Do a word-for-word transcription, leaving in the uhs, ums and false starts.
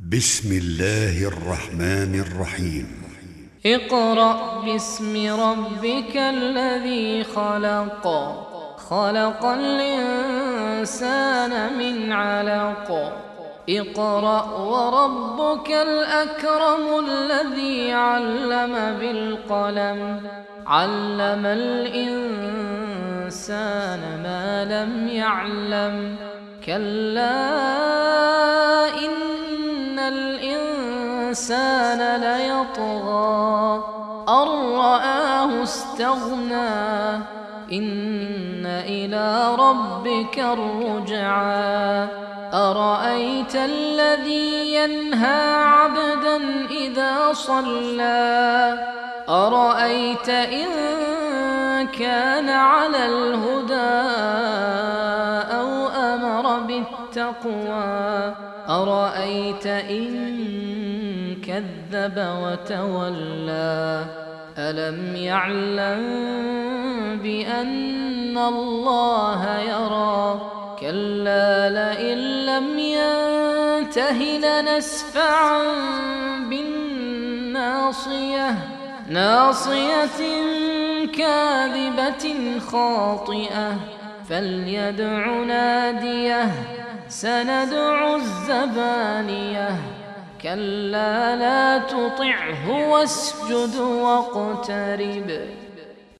بسم الله الرحمن الرحيم اقرأ باسم ربك الذي خلق خلق الإنسان من علق اقرأ وربك الأكرم الذي علم بالقلم علم الإنسان ما لم يعلم كلا إن الإنسان ليطغى أن رآه استغنى إن إلى ربك الرجعى أرأيت الذي ينهى عبدا إذا صلى أرأيت إن كان على الهدى أو أمر بالتقوى أرأيت إن كذب وتولى ألم يعلم بأن الله يرى كلا لئن لم ينته لنسفعا بالناصية ناصية كاذبة خاطئة فليدع ناديه سندع الزبانية كلا لا تطعه واسجد واقترب